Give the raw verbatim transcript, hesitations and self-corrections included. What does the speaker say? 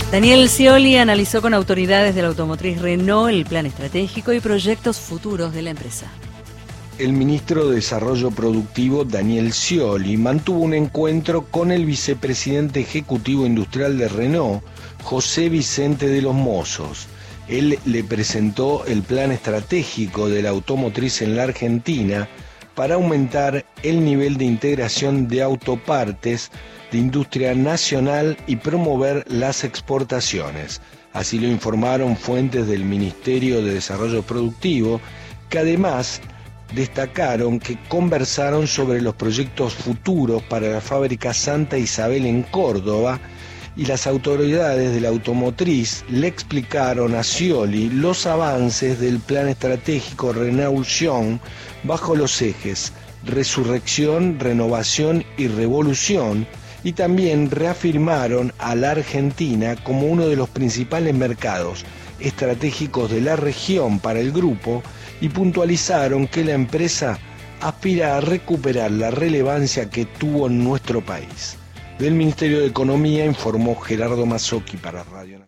Daniel Scioli analizó con autoridades de la automotriz Renault el plan estratégico y proyectos futuros de la empresa. El ministro de Desarrollo Productivo, Daniel Scioli, mantuvo un encuentro con el vicepresidente ejecutivo industrial de Renault, José Vicente de los Mozos. Él le presentó el plan estratégico de la automotriz en la Argentina para aumentar el nivel de integración de autopartes de industria nacional y promover las exportaciones. Así lo informaron fuentes del Ministerio de Desarrollo Productivo, que además destacaron que conversaron sobre los proyectos futuros para la fábrica Santa Isabel en Córdoba, y las autoridades de la automotriz le explicaron a Scioli los avances del plan estratégico Renault-Sion bajo los ejes resurrección, renovación y revolución, y también reafirmaron a la Argentina como uno de los principales mercados estratégicos de la región para el grupo, y puntualizaron que la empresa aspira a recuperar la relevancia que tuvo en nuestro país. Del Ministerio de Economía informó Gerardo Mazzocchi para Radio Nacional.